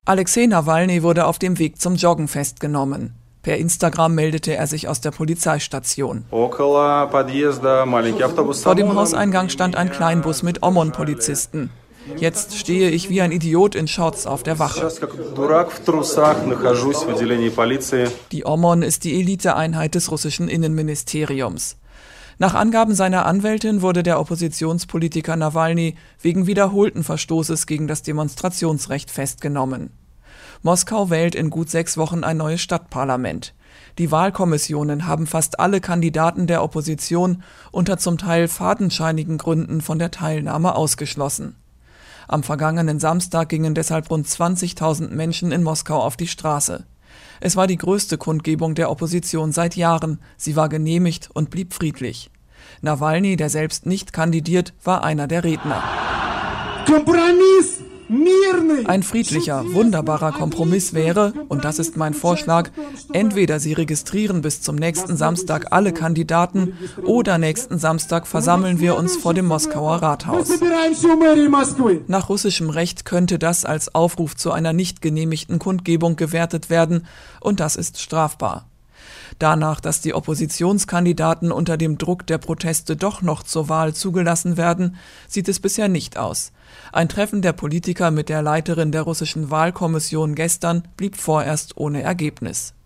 Alexei Nawalny wurde auf dem Weg zum Joggen festgenommen. Per Instagram meldete er sich aus der Polizeistation. Vor dem Hauseingang stand ein Kleinbus mit OMON-Polizisten. Jetzt stehe ich wie ein Idiot in Shorts auf der Wache. Die OMON ist die Eliteeinheit des russischen Innenministeriums. Nach Angaben seiner Anwältin wurde der Oppositionspolitiker Nawalny wegen wiederholten Verstoßes gegen das Demonstrationsrecht festgenommen. Moskau wählt in gut 6 Wochen ein neues Stadtparlament. Die Wahlkommissionen haben fast alle Kandidaten der Opposition unter zum Teil fadenscheinigen Gründen von der Teilnahme ausgeschlossen. Am vergangenen Samstag gingen deshalb rund 20.000 Menschen in Moskau auf die Straße. Es war die größte Kundgebung der Opposition seit Jahren. Sie war genehmigt und blieb friedlich. Nawalny, der selbst nicht kandidiert, war einer der Redner. Ein friedlicher, wunderbarer Kompromiss wäre, und das ist mein Vorschlag, entweder Sie registrieren bis zum nächsten Samstag alle Kandidaten oder nächsten Samstag versammeln wir uns vor dem Moskauer Rathaus. Nach russischem Recht könnte das als Aufruf zu einer nicht genehmigten Kundgebung gewertet werden, und das ist strafbar. Danach, dass die Oppositionskandidaten unter dem Druck der Proteste doch noch zur Wahl zugelassen werden, sieht es bisher nicht aus. Ein Treffen der Politiker mit der Leiterin der russischen Wahlkommission gestern blieb vorerst ohne Ergebnis.